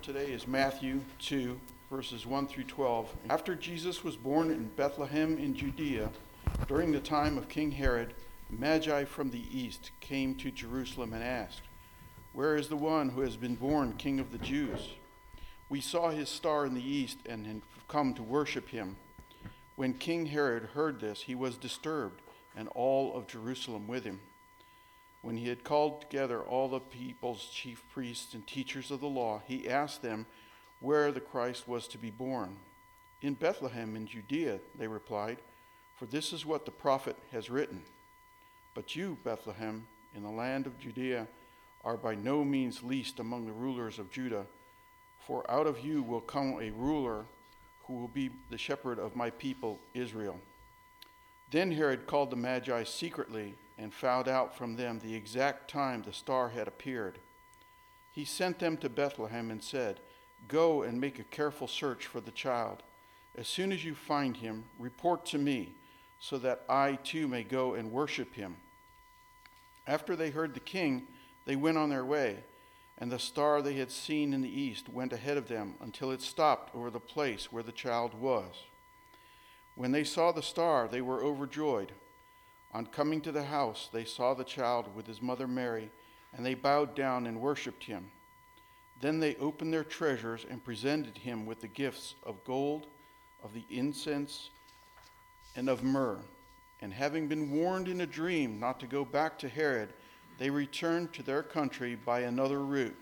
today is Matthew 2, verses 1 through 12. After Jesus was born in Bethlehem in Judea, during the time of King Herod, Magi from the east came to Jerusalem and asked, "Where is the one who has been born King of the Jews? We saw his star in the east and have come to worship him." When King Herod heard this, he was disturbed, and all of Jerusalem with him. When he had called together all the people's chief priests and teachers of the law, he asked them where the Christ was to be born. "In Bethlehem in Judea," they replied, "for this is what the prophet has written. But you, Bethlehem, in the land of Judea, are by no means least among the rulers of Judah, for out of you will come a ruler who will be the shepherd of my people Israel." Then Herod called the Magi secretly and found out from them the exact time the star had appeared. He sent them to Bethlehem and said, "Go and make a careful search for the child. As soon as you find him, report to me, so that I too may go and worship him." After they heard the king, they went on their way, and the star they had seen in the east went ahead of them until it stopped over the place where the child was. When they saw the star, they were overjoyed. On coming to the house, they saw the child with his mother Mary, and they bowed down and worshipped him. Then they opened their treasures and presented him with the gifts of gold, of the incense, and of myrrh. And having been warned in a dream not to go back to Herod, they returned to their country by another route.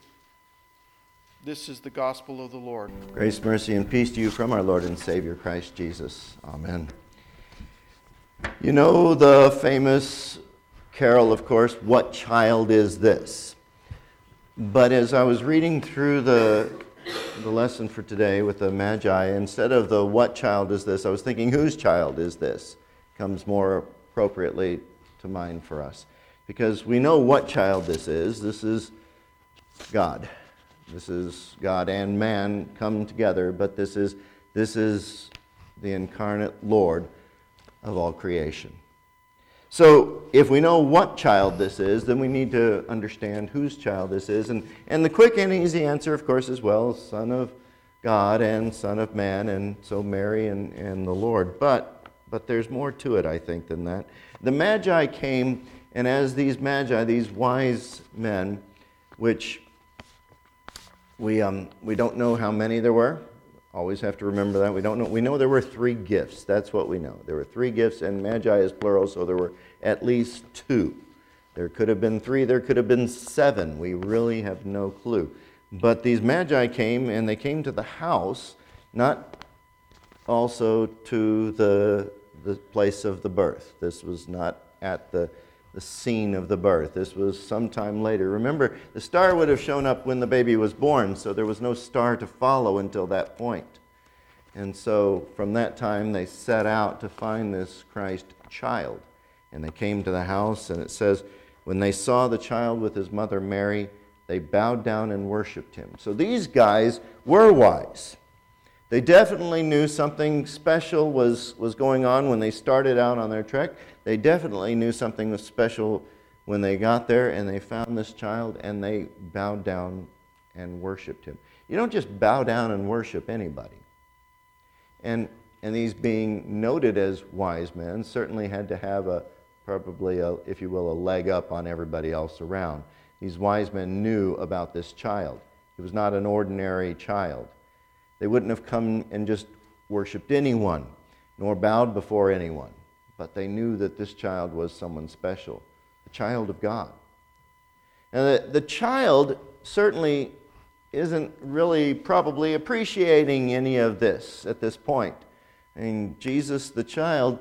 This is the gospel of the Lord. Grace, mercy, and peace to you from our Lord and Savior, Christ Jesus. Amen. You know the famous carol, of course, "What Child Is This?" But as I was reading through the lesson for today with the Magi, instead of the "What child is this?" I was thinking, "Whose child is this?" Comes more appropriately to mind for us. Because we know what child this is. This is God. This is God and man come together, but this is the incarnate Lord of all creation. So if we know what child this is, then we need to understand whose child this is. And the quick and easy answer, of course, as well, Son of God and Son of Man, and so Mary and the Lord. But there's more to it, I think, than that. The Magi came, and as these Magi, these wise men, which we don't know how many there were. Always have to remember that. We don't know. We know there were 3 gifts. That's what we know. There were 3 gifts, and Magi is plural, so there were at least 2. There could have been 3. There could have been 7. We really have no clue. But these Magi came, and they came to the house, not also to the place of the birth. This was not at the scene of the birth. This was sometime later. Remember, the star would have shown up when the baby was born, so there was no star to follow until that point. And so from that time, they set out to find this Christ child. And they came to the house, and it says, when they saw the child with his mother Mary, they bowed down and worshipped him. So these guys were wise. They definitely knew something special was going on when they started out on their trek. They definitely knew something was special when they got there and they found this child and they bowed down and worshipped him. You don't just bow down and worship anybody. And these being noted as wise men certainly had to have probably if you will, a leg up on everybody else around. These wise men knew about this child. He was not an ordinary child. They wouldn't have come and just worshipped anyone, nor bowed before anyone. But they knew that this child was someone special, the child of God. And the child certainly isn't really probably appreciating any of this at this point. I mean, Jesus, the child,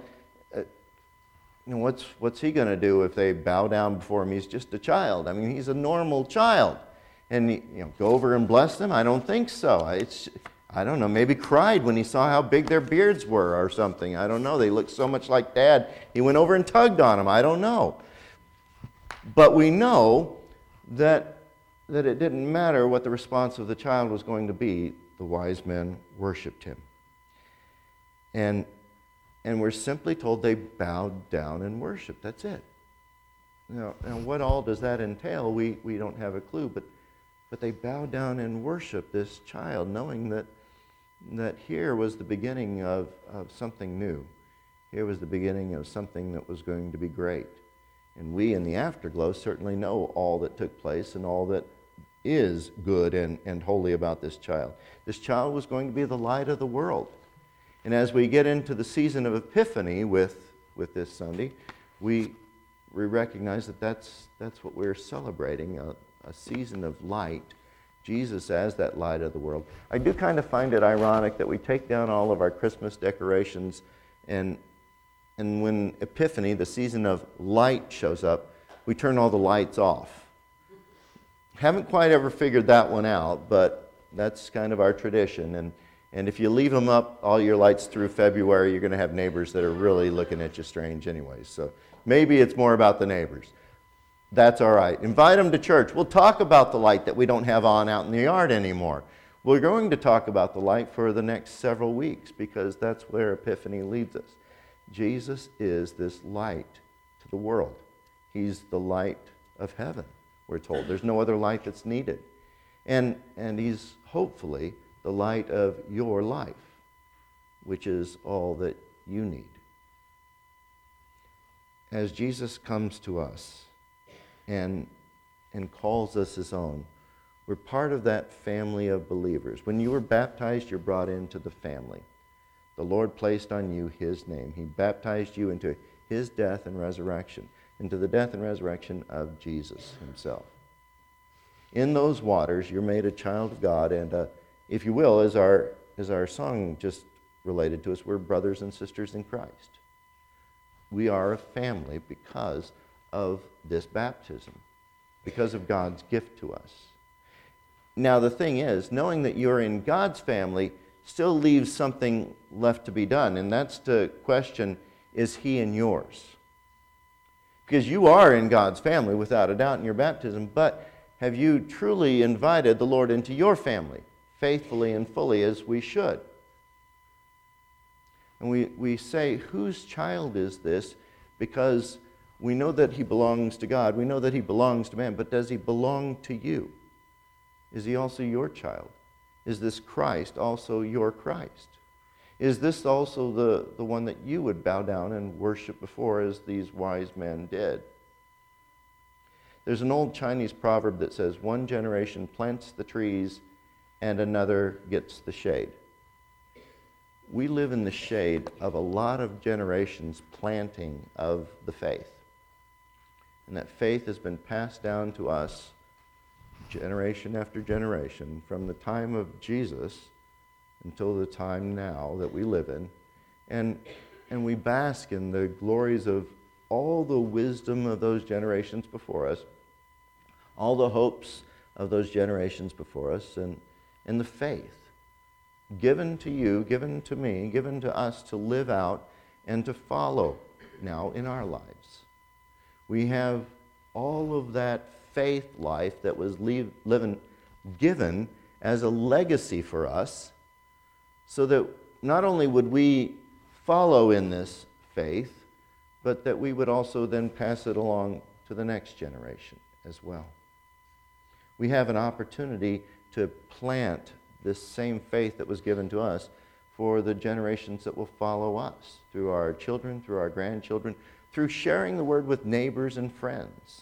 what's he going to do if they bow down before him? He's just a child. I mean, he's a normal child. And go over and bless them? I don't think so. I don't know, maybe cried when he saw how big their beards were or something. I don't know. They looked so much like Dad. He went over and tugged on them. I don't know. But we know that it didn't matter what the response of the child was going to be. The wise men worshipped him. And we're simply told they bowed down and worshiped. That's it. Now what all does that entail? We don't have a clue, but But they bowed down and worshiped this child, knowing that here was the beginning of something new. Here was the beginning of something that was going to be great. And we in the afterglow certainly know all that took place and all that is good and holy about this child. This child was going to be the light of the world. And as we get into the season of Epiphany with this Sunday, we recognize that that's what we're celebrating, a season of light, Jesus as that light of the world. I do kind of find it ironic that we take down all of our Christmas decorations, and when Epiphany, the season of light, shows up, we turn all the lights off. Haven't quite ever figured that one out, but that's kind of our tradition. And if you leave them up, all your lights through February, you're going to have neighbors that are really looking at you strange anyways. So maybe it's more about the neighbors. That's all right. Invite them to church. We'll talk about the light that we don't have on out in the yard anymore. We're going to talk about the light for the next several weeks because that's where Epiphany leads us. Jesus is this light to the world. He's the light of heaven, we're told. There's no other light that's needed. And he's hopefully the light of your life, which is all that you need. As Jesus comes to us and calls us his own, we're part of that family of believers. When you were baptized, you're brought into the family. The Lord placed on you his name. He baptized you into his death and resurrection, into the death and resurrection of Jesus himself. In those waters, you're made a child of God, and if you will, as our song just related to us, we're brothers and sisters in Christ. We are a family because of this baptism, because of God's gift to us. Now the thing is, knowing that you're in God's family still leaves something left to be done, and that's to question, is he in yours? Because you are in God's family without a doubt in your baptism, but have you truly invited the Lord into your family, faithfully and fully as we should? And we say, whose child is this? Because we know that he belongs to God. We know that he belongs to man. But does he belong to you? Is he also your child? Is this Christ also your Christ? Is this also the one that you would bow down and worship before as these wise men did? There's an old Chinese proverb that says, one generation plants the trees and another gets the shade. We live in the shade of a lot of generations planting of the faith. And that faith has been passed down to us generation after generation from the time of Jesus until the time now that we live in. And we bask in the glories of all the wisdom of those generations before us, all the hopes of those generations before us, and the faith given to you, given to me, given to us to live out and to follow now in our lives. We have all of that faith life that was given as a legacy for us, so that not only would we follow in this faith, but that we would also then pass it along to the next generation as well. We have an opportunity to plant this same faith that was given to us for the generations that will follow us, through our children, through our grandchildren, through sharing the word with neighbors and friends.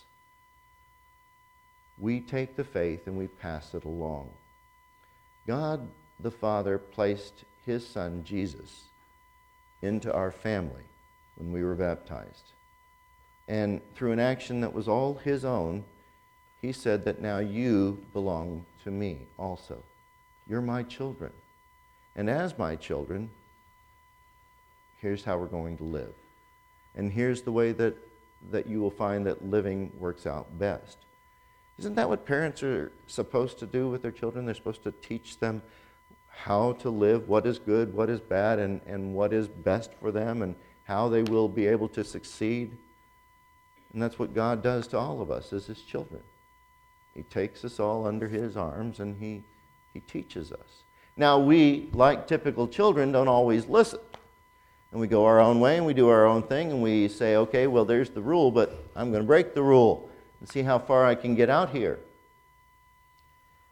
We take the faith and we pass it along. God the Father placed his Son, Jesus, into our family when we were baptized. And through an action that was all his own, he said that now you belong to me also. You're my children. And as my children, here's how we're going to live. And here's the way that you will find that living works out best. Isn't that what parents are supposed to do with their children? They're supposed to teach them how to live, what is good, what is bad, and what is best for them, and how they will be able to succeed. And that's what God does to all of us as his children. He takes us all under his arms and he teaches us. Now we, like typical children, don't always listen. And we go our own way and we do our own thing and we say, okay, well, there's the rule, but I'm going to break the rule and see how far I can get out here.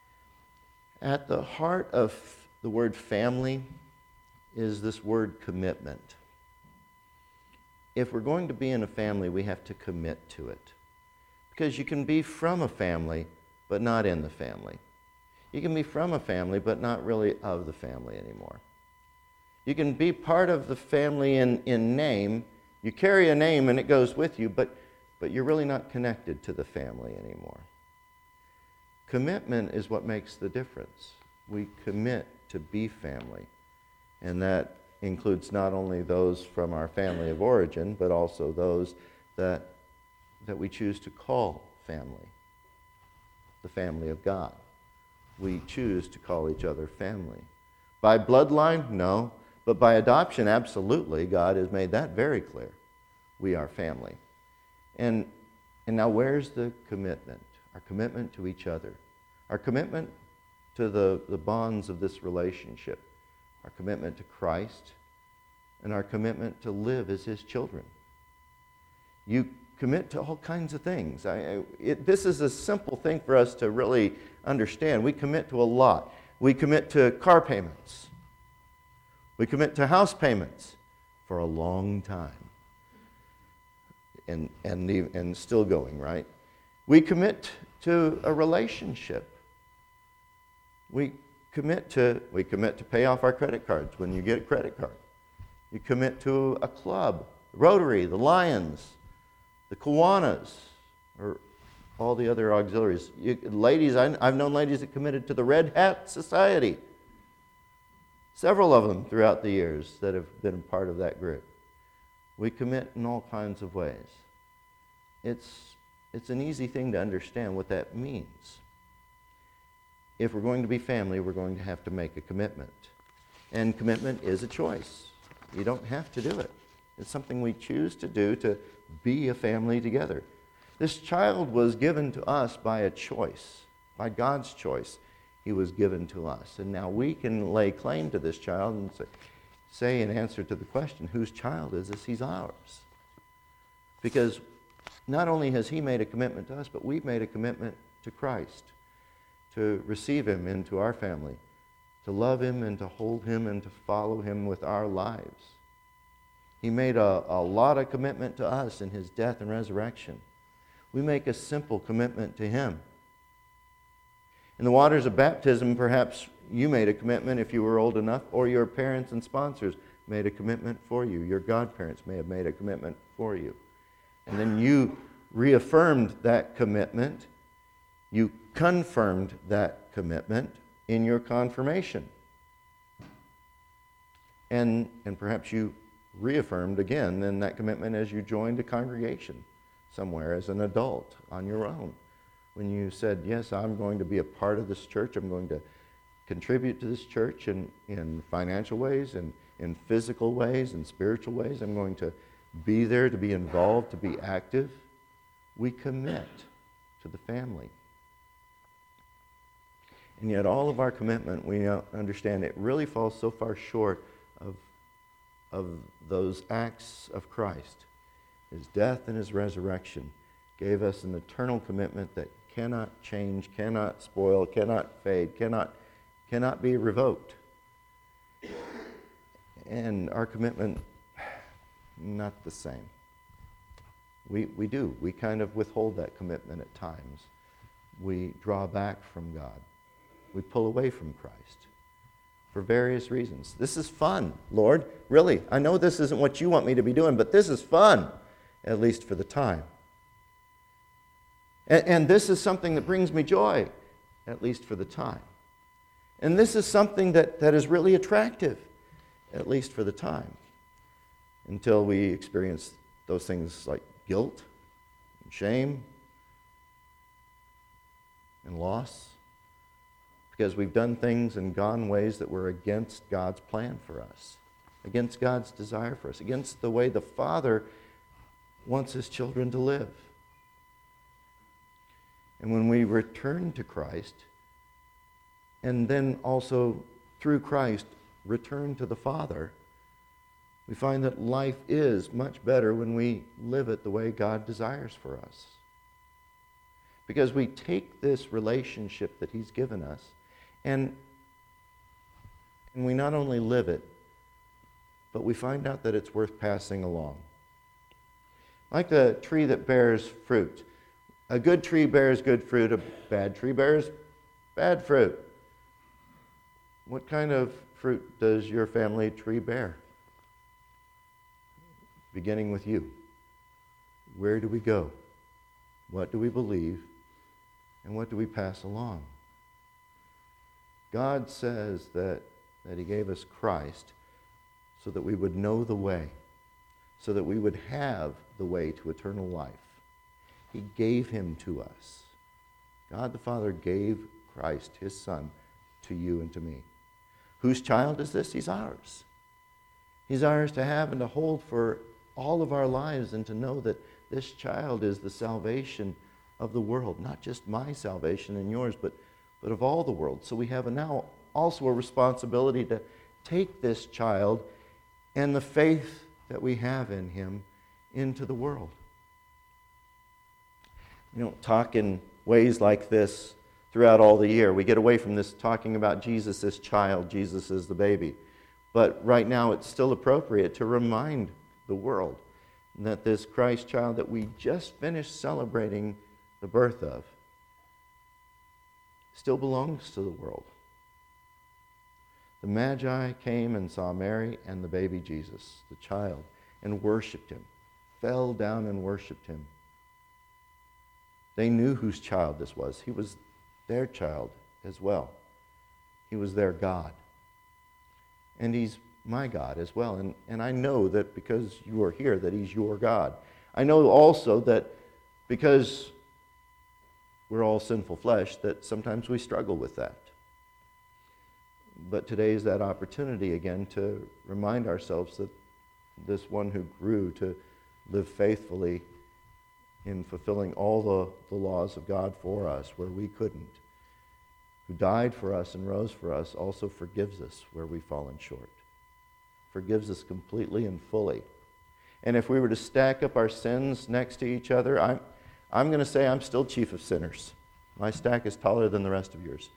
At the heart of the word family is this word commitment. If we're going to be in a family, we have to commit to it. Because you can be from a family, but not in the family. You can be from a family, but not really of the family anymore. You can be part of the family in name. You carry a name and it goes with you, but you're really not connected to the family anymore. Commitment is what makes the difference. We commit to be family. And that includes not only those from our family of origin, but also those that we choose to call family, the family of God. We choose to call each other family. By bloodline? No. But by adoption, absolutely. God has made that very clear. We are family. And now where's the commitment? Our commitment to each other. Our commitment to the bonds of this relationship. Our commitment to Christ. And our commitment to live as His children. You commit to all kinds of things. This is a simple thing for us to really understand. We commit to a lot. We commit to car payments. We commit to house payments for a long time. And still going, right? We commit to a relationship. We commit to pay off our credit cards when you get a credit card. You commit to a club, Rotary, the Lions, the Kiwanis, or all the other auxiliaries. Ladies, I've known ladies that committed to the Red Hat Society. Several of them throughout the years that have been a part of that group. We commit in all kinds of ways. It's an easy thing to understand what that means. If we're going to be family, we're going to have to make a commitment. And commitment is a choice. You don't have to do it. It's something we choose to do to be a family together. This child was given to us by a choice, by God's choice. He was given to us. And now we can lay claim to this child and say in answer to the question, whose child is this? He's ours. Because not only has He made a commitment to us, but we've made a commitment to Christ, to receive Him into our family, to love Him and to hold Him and to follow Him with our lives. He made a lot of commitment to us in His death and resurrection. We make a simple commitment to Him. In the waters of baptism, perhaps you made a commitment if you were old enough, or your parents and sponsors made a commitment for you. Your godparents may have made a commitment for you. And then you reaffirmed that commitment. You confirmed that commitment in your confirmation. And perhaps you reaffirmed again then that commitment as you joined a congregation somewhere as an adult on your own. When you said, yes, I'm going to be a part of this church, I'm going to contribute to this church in financial ways, and in physical ways, and spiritual ways. I'm going to be there, to be involved, to be active. We commit to the family. And yet all of our commitment, we understand it really falls so far short of those acts of Christ. His death and His resurrection gave us an eternal commitment that cannot change, cannot spoil, cannot fade, cannot be revoked. And our commitment, not the same. We do. We kind of withhold that commitment at times. We draw back from God. We pull away from Christ for various reasons. This is fun, Lord. Really, I know this isn't what you want me to be doing, but this is fun, at least for the time. And this is something that brings me joy, at least for the time. And this is something that is really attractive, at least for the time, until we experience those things like guilt, and shame, and loss, because we've done things and gone ways that were against God's plan for us, against God's desire for us, against the way the Father wants His children to live. And when we return to Christ, and then also through Christ return to the Father, we find that life is much better when we live it the way God desires for us. Because we take this relationship that He's given us And we not only live it, but we find out that it's worth passing along. Like the tree that bears fruit. A good tree bears good fruit, a bad tree bears bad fruit. What kind of fruit does your family tree bear? Beginning with you. Where do we go? What do we believe? And what do we pass along? God says that He gave us Christ so that we would know the way, so that we would have the way to eternal life. He gave Him to us. God the Father gave Christ, His Son, to you and to me. Whose child is this? He's ours. He's ours to have and to hold for all of our lives, and to know that this child is the salvation of the world. Not just my salvation and yours, but of all the world. So we have now also a responsibility to take this child and the faith that we have in him into the world. We don't talk in ways like this throughout all the year. We get away from this talking about Jesus as child, Jesus as the baby. But right now it's still appropriate to remind the world that this Christ child that we just finished celebrating the birth of still belongs to the world. The Magi came and saw Mary and the baby Jesus, the child, and worshiped him, fell down and worshiped him. They knew whose child this was. He was their child as well. He was their God. And he's my God as well. And I know that because you are here, that he's your God. I know also that because we're all sinful flesh, that sometimes we struggle with that. But today is that opportunity again to remind ourselves that this one who grew to live faithfully in fulfilling all the laws of God for us where we couldn't, who died for us and rose for us, also forgives us where we've fallen short. Forgives us completely and fully. And if we were to stack up our sins next to each other, I'm going to say I'm still chief of sinners. My stack is taller than the rest of yours.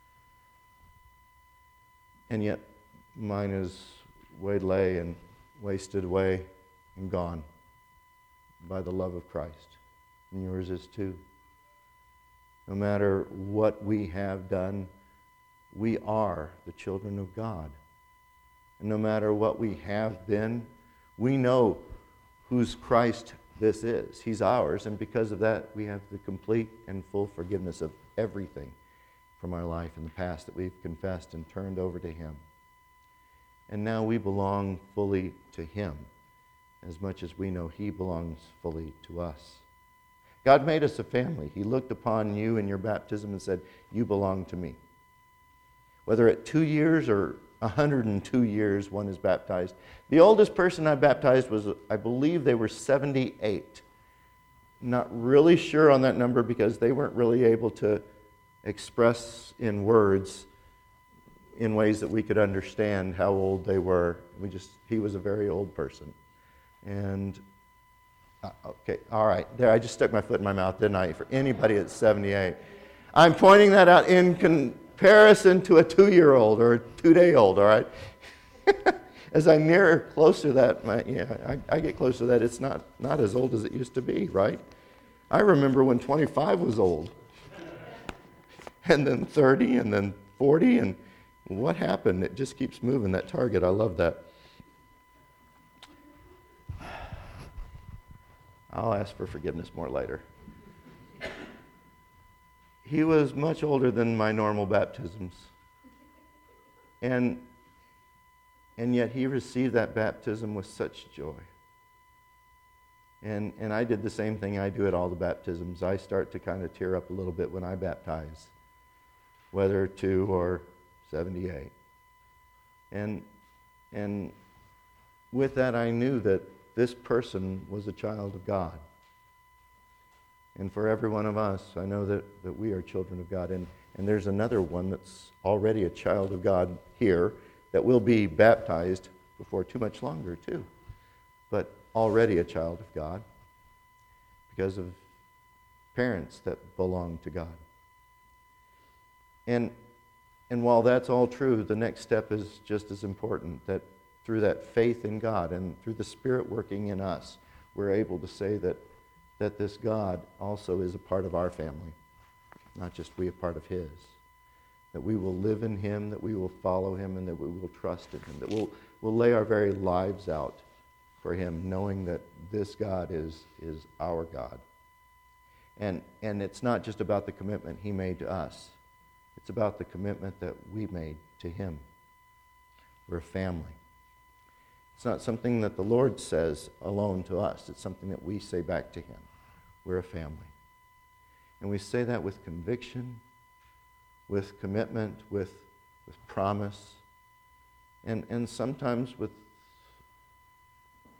And yet mine is waylaid and wasted away and gone by the love of Christ. And yours is too. No matter what we have done, we are the children of God. And no matter what we have been, we know whose Christ this is. He's ours, and because of that, we have the complete and full forgiveness of everything from our life in the past that we've confessed and turned over to him. And now we belong fully to him, as much as we know he belongs fully to us. God made us a family. He looked upon you in your baptism and said, you belong to me. Whether at 2 years or 102 years one is baptized. The oldest person I baptized was, I believe they were 78. Not really sure on that number because they weren't really able to express in words in ways that we could understand how old they were. He was a very old person. And, okay, all right. There, I just stuck my foot in my mouth, didn't I? For anybody at 78. I'm pointing that out in comparison to a 2-year-old or a 2-day-old, all right? As I near closer to that, I get closer to that, it's not as old as it used to be, right? I remember when 25 was old. And then 30, and then 40, and what happened? It just keeps moving, that target. I love that. I'll ask for forgiveness more later. He was much older than my normal baptisms. And yet he received that baptism with such joy. And I did the same thing I do at all the baptisms. I start to kind of tear up a little bit when I baptize, whether 2 or 78. And with that I knew that this person was a child of God. And for every one of us, I know that we are children of God. And there's another one that's already a child of God here that will be baptized before too much longer too. But already a child of God because of parents that belong to God. And And while that's all true, the next step is just as important, that through that faith in God and through the Spirit working in us, we're able to say that this God also is a part of our family, not just we a part of his. That we will live in him, that we will follow him, and that we will trust in him, that we'll lay our very lives out for him, knowing that this God is our God. And it's not just about the commitment he made to us. It's about the commitment that we made to him. We're a family. It's not something that the Lord says alone to us. It's something that we say back to him. We're a family. And we say that with conviction, with commitment, with promise, and sometimes with